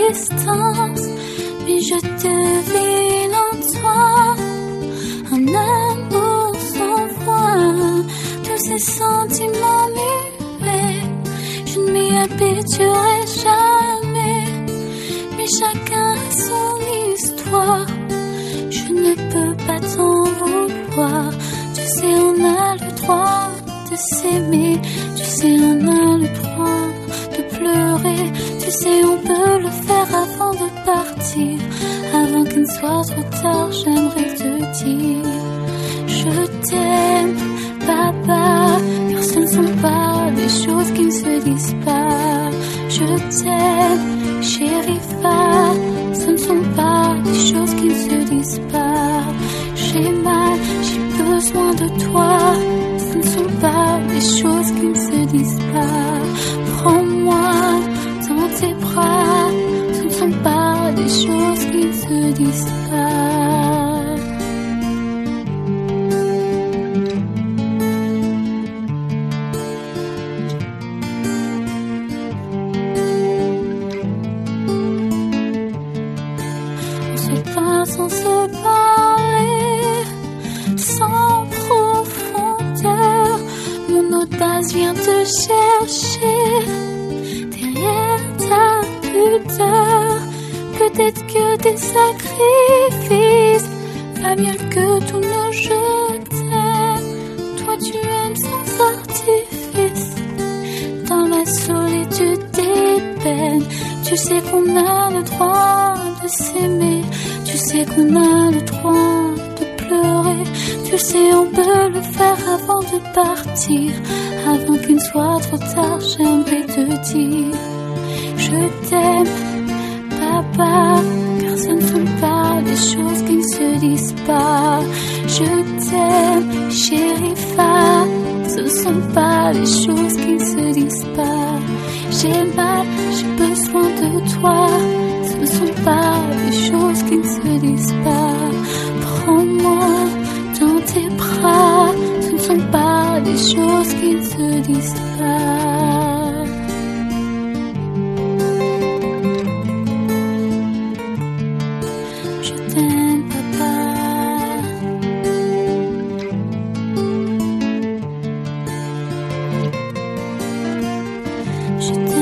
distance, mais je devine en toi un amour sans voix. Tous ces sentiments muets, je ne m'y habituerai jamais, mais chacun a son histoire. Je ne peux pas t'en vouloir. Tu sais, on a le droit de s'aimer. Tu sais, on a le droit de pleurer. Tu sais, on peut le faire avant de partir. Avant qu'il ne soit trop tard, j'aimerais te dire je t'aime, papa, car ce ne sont pas des choses qui ne se disent pas. Je t'aime, chérie, ce ne sont pas des choses qui ne se disent pas. J'ai mal, j'ai besoin de toi. Ce ne sont pas des choses qui ne se disent pas. Prends-moi dans tes bras. Ce ne sont pas des choses qui ne se disent pas. Sans se parler, sans profondeur, mon audace vient te chercher derrière ta pudeur. Peut-être que tes sacrifices valent mieux que tous nos je t'aime. Toi tu aimes sans artifice, dans la solitude des peines. Tu sais qu'on a le droit de s'aimer. Tu sais qu'on a le droit de pleurer. Tu sais on peut le faire avant de partir. Avant qu'il ne soit trop tard, j'aimerais te dire je t'aime, papa, car ce ne sont pas des choses qui ne se disent pas. Je t'aime, chérie, ce ne sont pas des choses qui ne se disent pas. J'ai mal, j'ai besoin de toi. Ce ne sont pas des choses qui ne se disent pas. Prends-moi dans tes bras. Ce ne sont pas des choses qui ne se disent pas. Je t'aime, papa. Je t'aime.